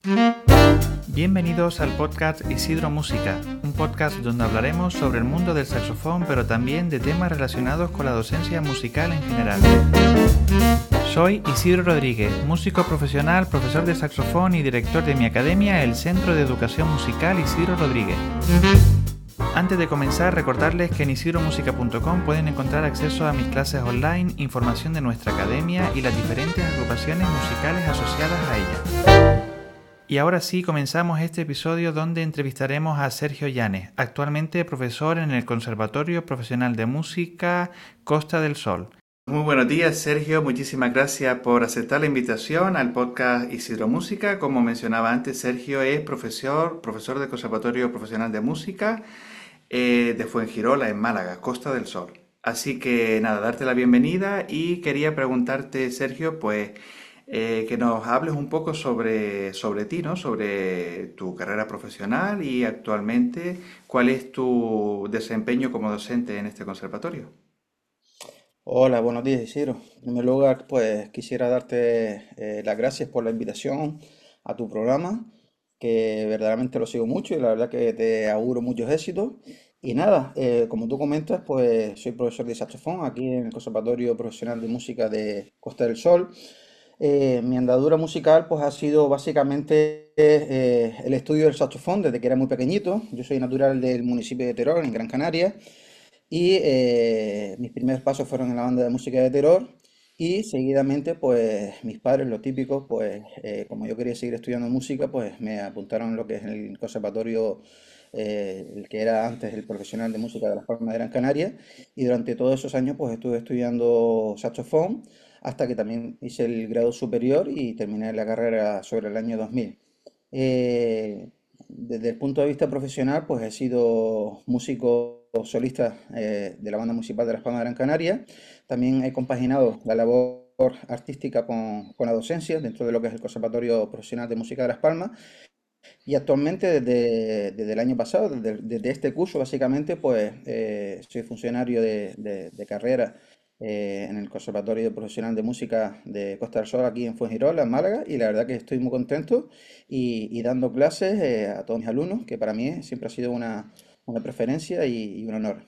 Bienvenidos al podcast Isidro Música, un podcast donde hablaremos sobre el mundo del saxofón, pero también de temas relacionados con la docencia musical en general. Soy Isidro Rodríguez, músico profesional, profesor de saxofón y director de mi academia, el Centro de Educación Musical Isidro Rodríguez. Antes de comenzar, recordarles que en isidromusica.com pueden encontrar acceso a mis clases online, información de nuestra academia y las diferentes agrupaciones musicales asociadas a ella. Y ahora sí, comenzamos este episodio donde entrevistaremos a Sergio Llanes, actualmente profesor en el Conservatorio Profesional de Música Costa del Sol. Muy buenos días, Sergio. Muchísimas gracias por aceptar la invitación al podcast Isidro Música. Como mencionaba antes, Sergio es profesor del Conservatorio Profesional de Música de Fuengirola, en Málaga, Costa del Sol. Así que nada, darte la bienvenida y quería preguntarte, Sergio, pues que nos hables un poco sobre ti, ¿no? Sobre tu carrera profesional y actualmente cuál es tu desempeño como docente en este conservatorio. Hola, buenos días, Isidro. En primer lugar, pues quisiera darte las gracias por la invitación a tu programa, que verdaderamente lo sigo mucho y la verdad que te auguro muchos éxitos. Y nada, como tú comentas, pues soy profesor de saxofón aquí en el Conservatorio Profesional de Música de Costa del Sol. Mi andadura musical pues ha sido básicamente el estudio del saxofón desde que era muy pequeñito. Yo soy natural del municipio de Teror, en Gran Canaria. Y mis primeros pasos fueron en la banda de música de terror y seguidamente pues mis padres, lo típico, pues como yo quería seguir estudiando música, pues me apuntaron en lo que es el conservatorio, el que era antes el profesional de música de Las Palmas de Gran Canaria, y durante todos esos años pues estuve estudiando saxofón hasta que también hice el grado superior y terminé la carrera sobre el año 2000. Eh, Desde el punto de vista profesional, pues he sido músico solista de la Banda Municipal de Las Palmas de Gran Canaria. También he compaginado la labor artística con la docencia dentro de lo que es el Conservatorio Profesional de Música de Las Palmas. Y actualmente, desde el año pasado, desde este curso, básicamente, pues soy funcionario de carrera en el Conservatorio Profesional de Música de Costa del Sol, aquí en Fuengirola, en Málaga, y la verdad que estoy muy contento y dando clases a todos mis alumnos, que para mí siempre ha sido una preferencia y un honor.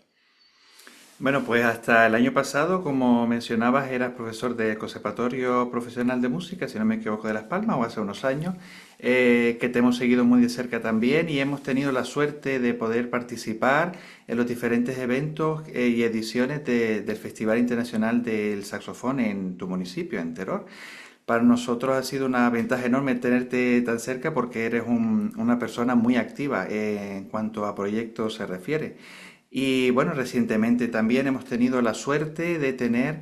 Bueno, pues hasta el año pasado, como mencionabas, eras profesor del Conservatorio Profesional de Música, si no me equivoco, de Las Palmas, o hace unos años, que te hemos seguido muy de cerca también y hemos tenido la suerte de poder participar en los diferentes eventos y ediciones del Festival Internacional del Saxofón en tu municipio, en Teror. Para nosotros ha sido una ventaja enorme tenerte tan cerca porque eres una persona muy activa en cuanto a proyectos se refiere. Y bueno, recientemente también hemos tenido la suerte de tener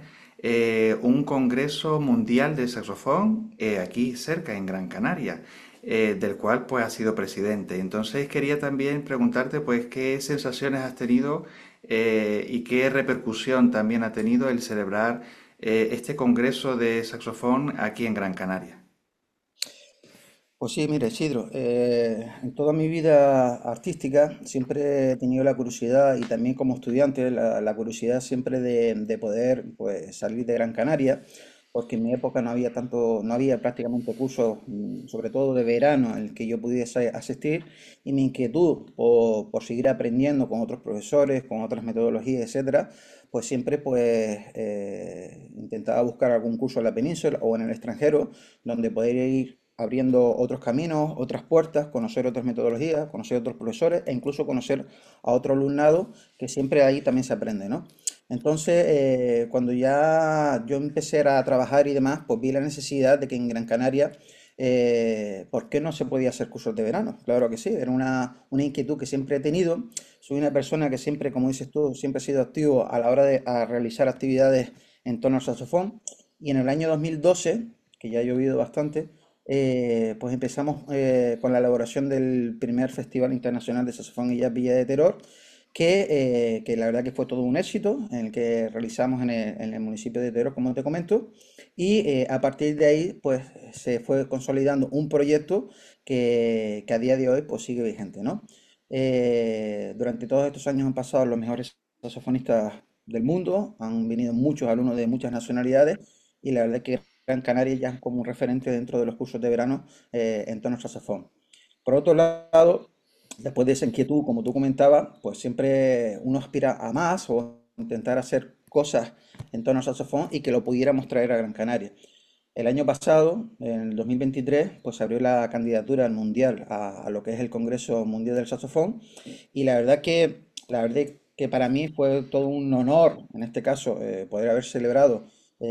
un Congreso Mundial de Saxofón aquí cerca, en Gran Canaria, del cual pues has sido presidente. Entonces quería también preguntarte pues qué sensaciones has tenido y qué repercusión también ha tenido el celebrar este Congreso de Saxofón aquí en Gran Canaria. Pues sí, mira, Isidro, en toda mi vida artística siempre he tenido la curiosidad y también como estudiante la curiosidad siempre de poder pues, salir de Gran Canaria, porque en mi época no había tanto, no había prácticamente cursos, sobre todo de verano, en el que yo pudiese asistir, y mi inquietud por seguir aprendiendo con otros profesores, con otras metodologías, etcétera, pues siempre pues intentaba buscar algún curso en la península o en el extranjero donde poder ir abriendo otros caminos, otras puertas, conocer otras metodologías, conocer otros profesores e incluso conocer a otro alumnado que siempre ahí también se aprende, ¿no? Entonces, cuando ya yo empecé a trabajar y demás, pues vi la necesidad de que en Gran Canaria, ¿por qué no se podía hacer cursos de verano? Claro que sí, era una inquietud que siempre he tenido. Soy una persona que siempre, como dices tú, siempre he sido activo a la hora de realizar actividades en torno al saxofón. Y en el año 2012, que ya ha llovido bastante, pues empezamos con la elaboración del primer Festival Internacional de Saxofón y Jazz Villa de Teror, que la verdad que fue todo un éxito, en el que realizamos en el municipio de Teror, como te comento, y a partir de ahí pues se fue consolidando un proyecto que a día de hoy pues sigue vigente, ¿no? Durante todos estos años han pasado los mejores saxofonistas del mundo, han venido muchos alumnos de muchas nacionalidades y la verdad que Gran Canaria ya como un referente dentro de los cursos de verano en tono saxofón. Por otro lado, después de esa inquietud, como tú comentabas, pues siempre uno aspira a más o intentar hacer cosas en tono saxofón y que lo pudiéramos traer a Gran Canaria. El año pasado, en el 2023, pues se abrió la candidatura al mundial, a lo que es el Congreso Mundial del Saxofón, y la verdad que para mí fue todo un honor, en este caso, poder haber celebrado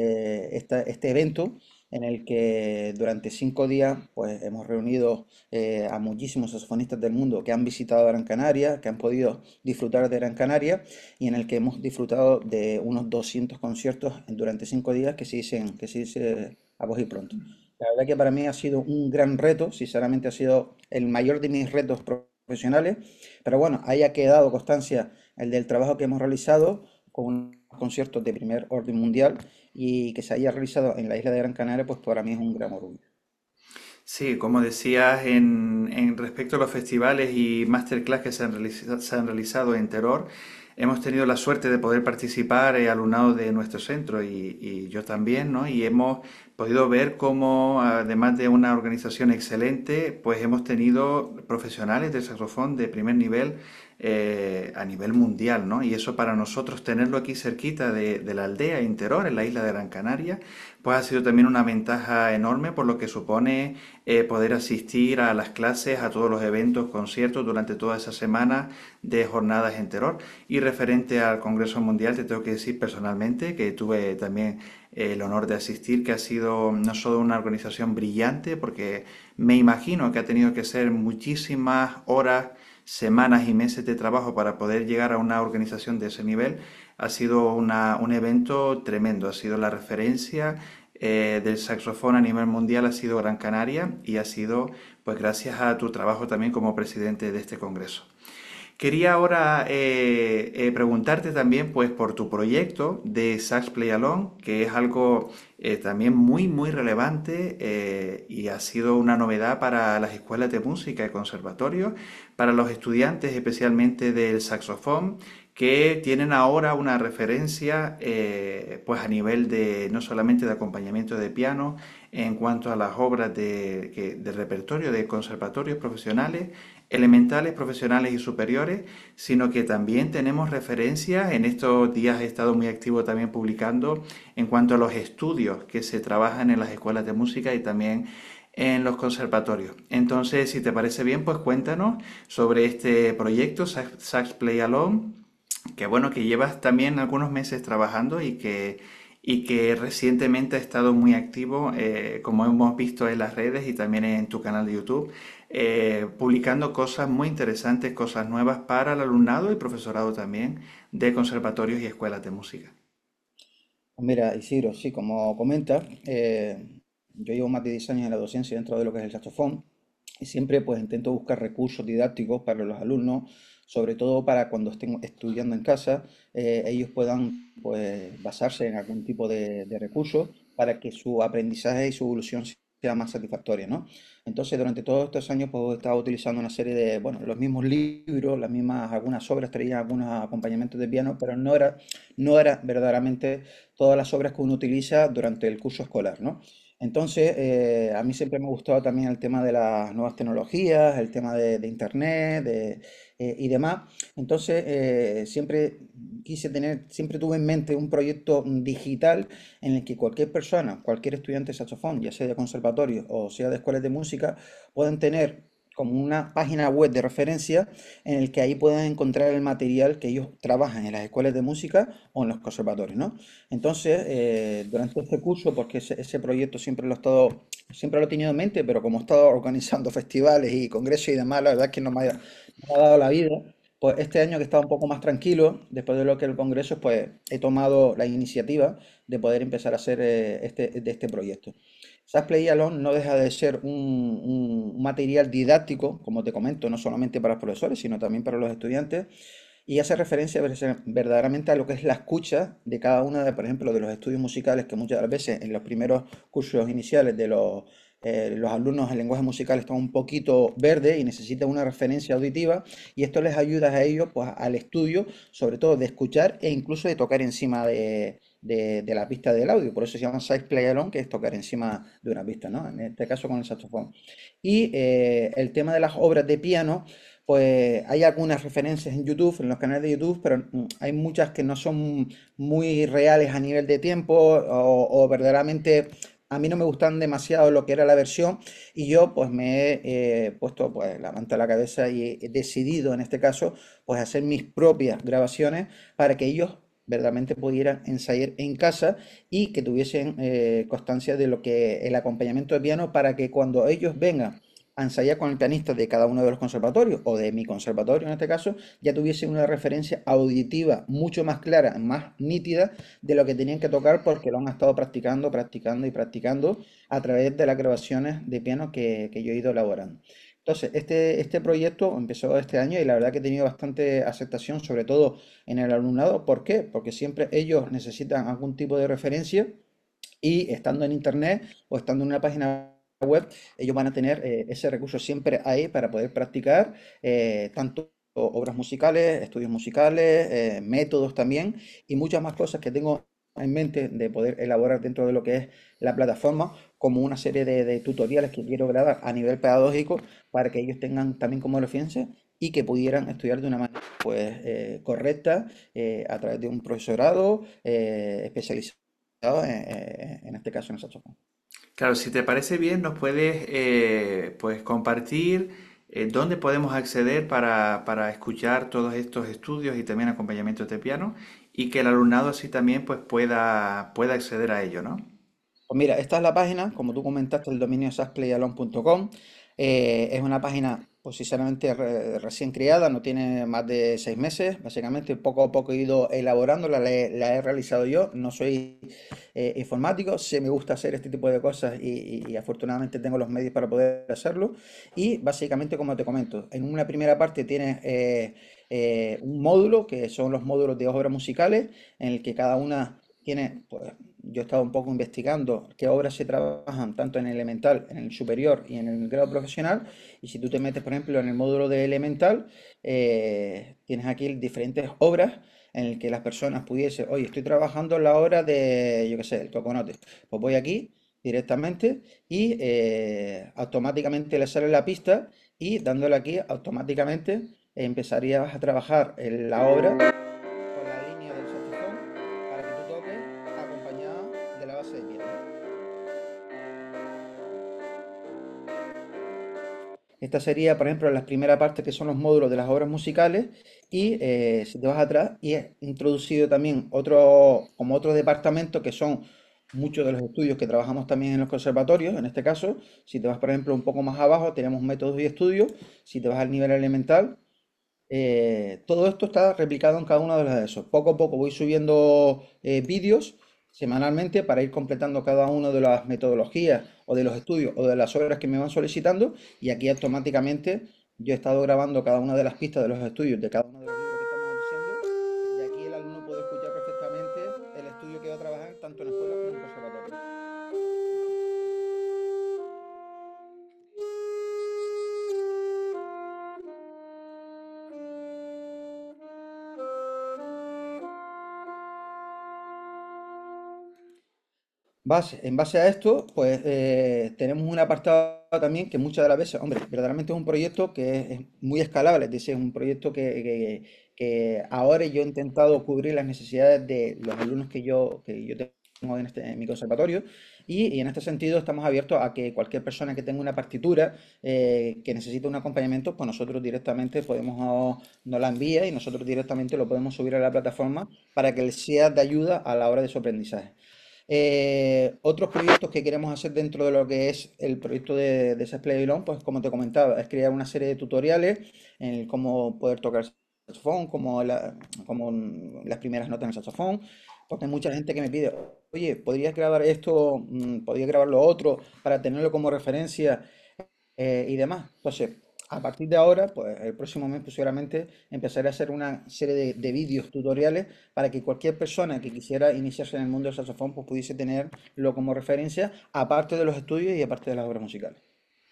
este evento en el que durante 5 días pues, hemos reunido a muchísimos saxofonistas del mundo que han visitado Gran Canaria, que han podido disfrutar de Gran Canaria y en el que hemos disfrutado de unos 200 conciertos durante 5 días que se dice a coger pronto. La verdad que para mí ha sido un gran reto, sinceramente ha sido el mayor de mis retos profesionales, pero bueno, ahí ha quedado constancia el del trabajo que hemos realizado con unos conciertos de primer orden mundial y que se haya realizado en la isla de Gran Canaria, pues para mí es un gran orgullo. Sí, como decías, en respecto a los festivales y masterclass que se han realizado en Teror, hemos tenido la suerte de poder participar alumnados de nuestro centro y yo también, ¿no? Y hemos podido ver cómo, además de una organización excelente, pues hemos tenido profesionales del saxofón de primer nivel a nivel mundial, ¿no? Y eso para nosotros, tenerlo aquí cerquita de la aldea en Teror, en la isla de Gran Canaria, pues ha sido también una ventaja enorme por lo que supone poder asistir a las clases, a todos los eventos, conciertos durante toda esa semana de jornadas en Terror. Y referente al Congreso Mundial, te tengo que decir personalmente que tuve también el honor de asistir, que ha sido no solo una organización brillante, porque me imagino que ha tenido que ser muchísimas horas, semanas y meses de trabajo para poder llegar a una organización de ese nivel. Ha sido un evento tremendo, ha sido la referencia del saxofón a nivel mundial, ha sido Gran Canaria y ha sido pues gracias a tu trabajo también como presidente de este congreso. Quería ahora preguntarte también pues por tu proyecto de Sax Play Along, que es algo también muy relevante y ha sido una novedad para las escuelas de música y conservatorios, para los estudiantes especialmente del saxofón, que tienen ahora una referencia pues a nivel de no solamente de acompañamiento de piano en cuanto a las obras de repertorio de conservatorios profesionales, elementales, profesionales y superiores, sino que también tenemos referencias. En estos días he estado muy activo también publicando en cuanto a los estudios que se trabajan en las escuelas de música y también en los conservatorios. Entonces, si te parece bien, pues cuéntanos sobre este proyecto Sax Play Along, que bueno, que llevas también algunos meses trabajando y que recientemente ha estado muy activo, como hemos visto en las redes y también en tu canal de YouTube, publicando cosas muy interesantes, cosas nuevas para el alumnado y profesorado también de conservatorios y escuelas de música. Pues mira, Isidro, sí, como comentas, yo llevo más de 10 años en la docencia dentro de lo que es el saxofón y siempre pues intento buscar recursos didácticos para los alumnos, sobre todo para cuando estén estudiando en casa, ellos puedan pues basarse en algún tipo de recurso para que su aprendizaje y su evolución sea más satisfactoria, ¿no? Entonces, durante todos estos años pues he estado utilizando una serie de, bueno, los mismos libros, las mismas, algunas obras traían algunos acompañamientos de piano, pero no era verdaderamente todas las obras que uno utiliza durante el curso escolar, ¿no? Entonces, a mí siempre me ha gustado también el tema de las nuevas tecnologías, el tema de Internet y demás. Entonces, siempre tuve en mente un proyecto digital en el que cualquier persona, cualquier estudiante de saxofón, ya sea de conservatorio o sea de escuelas de música, puedan tener como una página web de referencia en el que ahí puedan encontrar el material que ellos trabajan en las escuelas de música o en los conservatorios, ¿no? Entonces, durante este curso, porque ese proyecto siempre lo he tenido en mente, pero como he estado organizando festivales y congresos y demás, la verdad es que no me ha dado la vida. Pues este año que estaba un poco más tranquilo, después de lo que el congreso, pues he tomado la iniciativa de poder empezar a hacer de este proyecto. SAS Play Alone no deja de ser un material didáctico, como te comento, no solamente para los profesores, sino también para los estudiantes, y hace referencia verdaderamente a lo que es la escucha de cada una de, por ejemplo, de los estudios musicales que muchas veces en los primeros cursos iniciales de los alumnos en lenguaje musical están un poquito verdes y necesitan una referencia auditiva y esto les ayuda a ellos pues, al estudio, sobre todo de escuchar e incluso de tocar encima de la pista del audio. Por eso se llama Side Play Along, que es tocar encima de una pista, ¿no? En este caso con el saxofón. Y el tema de las obras de piano, pues hay algunas referencias en YouTube, en los canales de YouTube, pero hay muchas que no son muy reales a nivel de tiempo o verdaderamente a mí no me gustan demasiado lo que era la versión y yo pues me he puesto pues la manta a la cabeza y he decidido en este caso pues hacer mis propias grabaciones para que ellos verdaderamente pudieran ensayar en casa y que tuviesen constancia de lo que el acompañamiento de piano para que cuando ellos vengan a ensayar con el pianista de cada uno de los conservatorios o de mi conservatorio en este caso, ya tuviesen una referencia auditiva mucho más clara, más nítida de lo que tenían que tocar porque lo han estado practicando, practicando y practicando a través de las grabaciones de piano que yo he ido elaborando. Entonces, este proyecto empezó este año y la verdad que he tenido bastante aceptación, sobre todo en el alumnado. ¿Por qué? Porque siempre ellos necesitan algún tipo de referencia y estando en internet o estando en una página web, ellos van a tener ese recurso siempre ahí para poder practicar tanto obras musicales, estudios musicales, métodos también y muchas más cosas que tengo en mente de poder elaborar dentro de lo que es la plataforma, como una serie de tutoriales que quiero grabar a nivel pedagógico para que ellos tengan también como referencia y que pudieran estudiar de una manera pues correcta a través de un profesorado especializado en este caso en el saxofón. Claro, si te parece bien, nos puedes pues compartir dónde podemos acceder para escuchar todos estos estudios y también acompañamientos de piano y que el alumnado así también pues pueda acceder a ello, ¿no? Pues mira, esta es la página, como tú comentaste, el dominio saxplayalone.com. Es una página, pues sinceramente, recién creada, no tiene más de 6 meses. Básicamente, poco a poco he ido elaborándola, la he realizado yo. No soy informático, sí me gusta hacer este tipo de cosas y afortunadamente tengo los medios para poder hacerlo. Y básicamente, como te comento, en una primera parte tienes un módulo, que son los módulos de obras musicales, en el que cada una tiene, pues, yo he estado un poco investigando qué obras se trabajan tanto en el elemental, en el superior y en el grado profesional. Y si tú te metes, por ejemplo, en el módulo de elemental, tienes aquí diferentes obras en el que las personas pudiesen, oye, estoy trabajando en la obra de, yo qué sé, el coconote. Pues voy aquí directamente y automáticamente le sale la pista y dándole aquí automáticamente empezarías a trabajar en la obra con la línea del saxofón para que tú toques acompañada de la base de piano. Esta sería, por ejemplo, la primera parte que son los módulos de las obras musicales y si te vas atrás y es introducido también como otro departamento que son muchos de los estudios que trabajamos también en los conservatorios, en este caso, si te vas, por ejemplo, un poco más abajo, tenemos métodos y estudios, si te vas al nivel elemental, todo esto está replicado en cada uno de los de esos. Poco a poco voy subiendo vídeos semanalmente para ir completando cada una de las metodologías o de los estudios o de las obras que me van solicitando y aquí automáticamente yo he estado grabando cada una de las pistas de los estudios de cada uno de los libros que estamos diciendo y aquí el alumno puede escuchar perfectamente el estudio que va a trabajar tanto en escuelas como en conservatorios. En base a esto, pues tenemos un apartado también que muchas de las veces, hombre, verdaderamente es un proyecto que es muy escalable, es decir, es un proyecto que ahora yo he intentado cubrir las necesidades de los alumnos que yo tengo en mi conservatorio y en este sentido estamos abiertos a que cualquier persona que tenga una partitura que necesite un acompañamiento, pues nosotros directamente nos la envía y nosotros directamente lo podemos subir a la plataforma para que les sea de ayuda a la hora de su aprendizaje. Otros proyectos que queremos hacer dentro de lo que es el proyecto de Sax Play Along, pues como te comentaba, es crear una serie de tutoriales en el cómo poder tocar saxofón, como las primeras notas en el saxofón, porque hay mucha gente que me pide, oye, ¿podrías grabar esto? ¿Podrías grabar lo otro para tenerlo como referencia? Y demás. Entonces, a partir de ahora, pues el próximo mes pues, seguramente empezaré a hacer una serie de vídeos tutoriales para que cualquier persona que quisiera iniciarse en el mundo del saxofón pues pudiese tenerlo como referencia, aparte de los estudios y aparte de las obras musicales.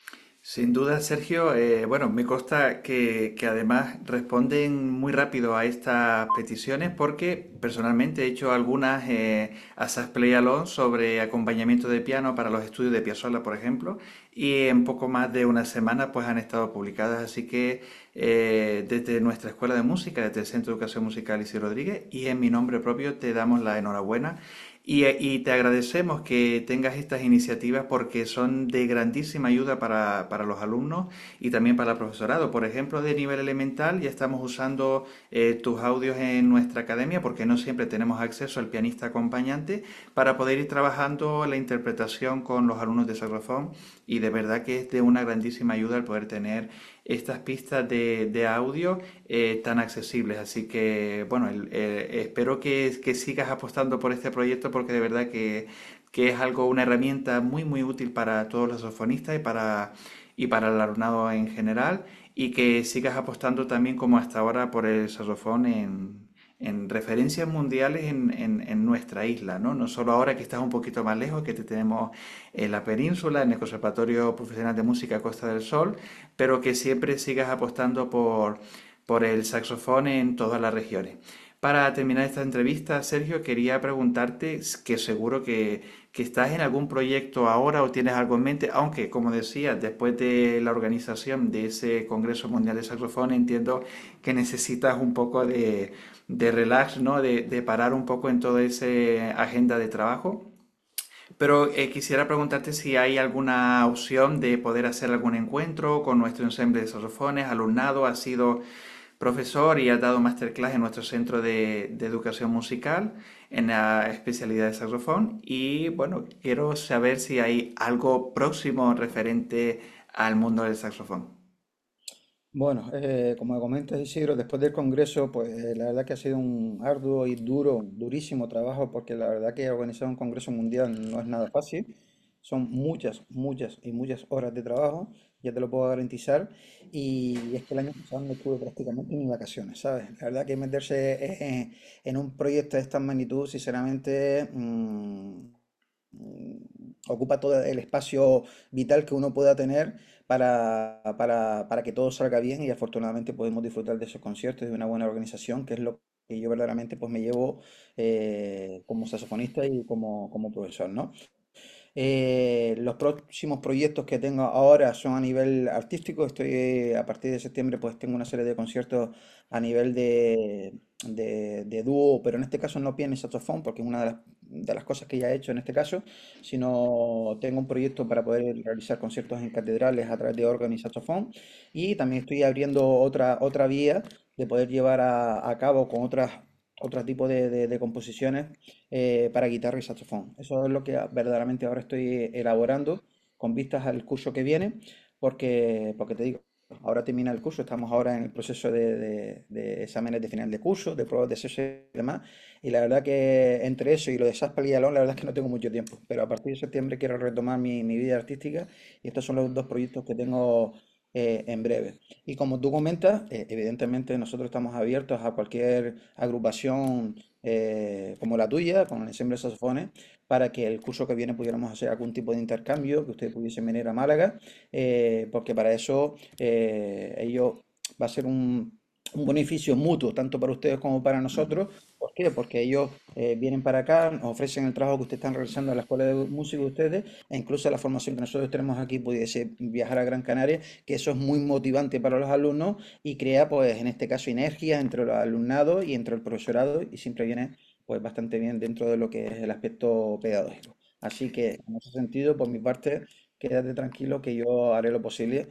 Sin duda, Sergio, bueno, me consta que además responden muy rápido a estas peticiones porque personalmente he hecho algunas asas play along sobre acompañamiento de piano para los estudios de Piazzolla, por ejemplo, y en poco más de una semana pues han estado publicadas, así que desde nuestra escuela de música, desde el Centro de Educación Musical Isidro Rodríguez y en mi nombre propio te damos la enhorabuena y te agradecemos que tengas estas iniciativas porque son de grandísima ayuda para los alumnos y también para el profesorado. Por ejemplo, de nivel elemental ya estamos usando tus audios en nuestra academia porque no siempre tenemos acceso al pianista acompañante para poder ir trabajando la interpretación con los alumnos de saxofón y de verdad que es de una grandísima ayuda el poder tener estas pistas de audio tan accesibles. Así que, bueno, espero que sigas apostando por este proyecto porque de verdad que es algo, una herramienta muy, muy útil para todos los saxofonistas y para el alumnado en general y que sigas apostando también como hasta ahora por el saxofón en referencias mundiales en nuestra isla, ¿no? No solo ahora que estás un poquito más lejos, que te tenemos en la península, en el Conservatorio Profesional de Música Costa del Sol, pero que siempre sigas apostando por el saxofón en todas las regiones. Para terminar esta entrevista, Sergio, quería preguntarte que seguro que estás en algún proyecto ahora o tienes algo en mente, aunque, como decía, después de la organización de ese Congreso Mundial de Saxofón, entiendo que necesitas un poco de relax, ¿no? De parar un poco en toda esa agenda de trabajo. Pero quisiera preguntarte si hay alguna opción de poder hacer algún encuentro con nuestro ensemble de saxofones, alumnado, has sido profesor y has dado masterclass en nuestro centro de educación musical en la especialidad de saxofón. Y bueno, quiero saber si hay algo próximo referente al mundo del saxofón. Bueno, como me comentas, Isidro, después del Congreso, pues la verdad que ha sido un arduo y durísimo trabajo, porque la verdad que organizar un Congreso Mundial no es nada fácil. Son muchas, muchas y muchas horas de trabajo, ya te lo puedo garantizar. Y es que el año pasado no tuve prácticamente ni vacaciones, ¿sabes? La verdad que meterse en un proyecto de esta magnitud, sinceramente, ocupa todo el espacio vital que uno pueda tener para que todo salga bien y afortunadamente podemos disfrutar de esos conciertos, de una buena organización, que es lo que yo verdaderamente pues me llevo como saxofonista y como profesor, ¿no? Los próximos proyectos que tengo ahora son a nivel artístico. Estoy a partir de septiembre pues tengo una serie de conciertos a nivel de dúo, pero en este caso no piano y saxofón, porque es una de las cosas que ya he hecho en este caso, sino tengo un proyecto para poder realizar conciertos en catedrales a través de órgano y saxofón. Y también estoy abriendo otra vía de poder llevar a cabo con otro tipo de composiciones para guitarra y saxofón. Eso es lo que verdaderamente ahora estoy elaborando con vistas al curso que viene, porque te digo, ahora termina el curso, estamos ahora en el proceso de exámenes de final de curso, de pruebas de acceso y demás, y la verdad que entre eso y lo de Saspal y Alon, la verdad es que no tengo mucho tiempo, pero a partir de septiembre quiero retomar mi vida artística y estos son los dos proyectos que tengo en breve. Y como tú comentas, evidentemente nosotros estamos abiertos a cualquier agrupación como la tuya, con el ensemble de saxofones, para que el curso que viene pudiéramos hacer algún tipo de intercambio, que ustedes pudiesen venir a Málaga, porque para eso ello va a ser un beneficio mutuo, tanto para ustedes como para nosotros. ¿Por qué? Porque ellos vienen para acá, nos ofrecen el trabajo que ustedes están realizando en la escuela de música de ustedes, e incluso la formación que nosotros tenemos aquí pudiese viajar a Gran Canaria, que eso es muy motivante para los alumnos y crea, pues, en este caso, sinergia entre los alumnados y entre el profesorado y siempre viene, pues, bastante bien dentro de lo que es el aspecto pedagógico. Así que, en ese sentido, por mi parte, quédate tranquilo que yo haré lo posible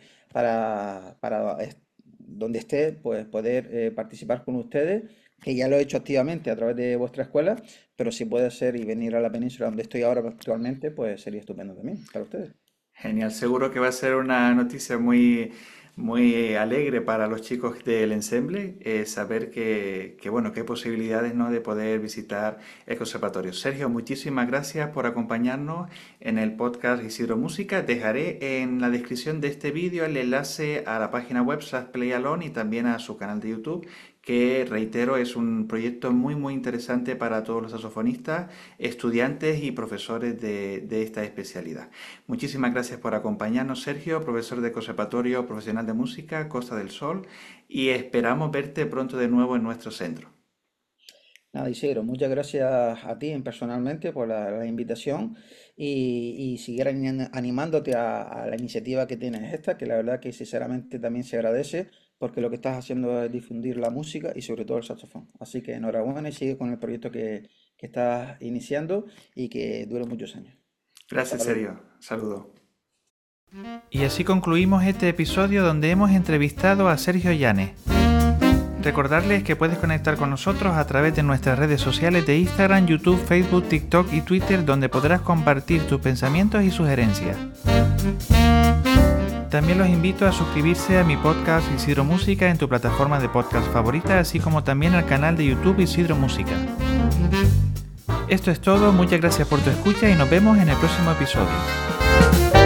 para donde esté, pues, poder participar con ustedes, que ya lo he hecho activamente a través de vuestra escuela, pero si puede ser y venir a la península donde estoy ahora actualmente, pues sería estupendo también para ustedes. Genial, seguro que va a ser una noticia muy, muy alegre para los chicos del ensemble saber bueno, qué posibilidades, ¿no? De poder visitar el conservatorio. Sergio, muchísimas gracias por acompañarnos en el podcast Isidro Música. Dejaré en la descripción de este vídeo el enlace a la página web SAS Play Alone y también a su canal de YouTube que, reitero, es un proyecto muy muy interesante para todos los saxofonistas, estudiantes y profesores de esta especialidad. Muchísimas gracias por acompañarnos, Sergio, profesor de Conservatorio Profesional de Música, Costa del Sol, y esperamos verte pronto de nuevo en nuestro centro. Nada, Isidro, muchas gracias a ti personalmente por la invitación y seguir animándote a la iniciativa que tienes esta, que la verdad que sinceramente también se agradece porque lo que estás haciendo es difundir la música y sobre todo el saxofón. Así que enhorabuena y sigue con el proyecto que estás iniciando y que dure muchos años. Gracias, Saludos. Sergio. Saludos. Y así concluimos este episodio donde hemos entrevistado a Sergio Llanes. Recordarles que puedes conectar con nosotros a través de nuestras redes sociales de Instagram, YouTube, Facebook, TikTok y Twitter, donde podrás compartir tus pensamientos y sugerencias. También los invito a suscribirse a mi podcast Isidro Música en tu plataforma de podcast favorita, así como también al canal de YouTube Isidro Música. Esto es todo, muchas gracias por tu escucha y nos vemos en el próximo episodio.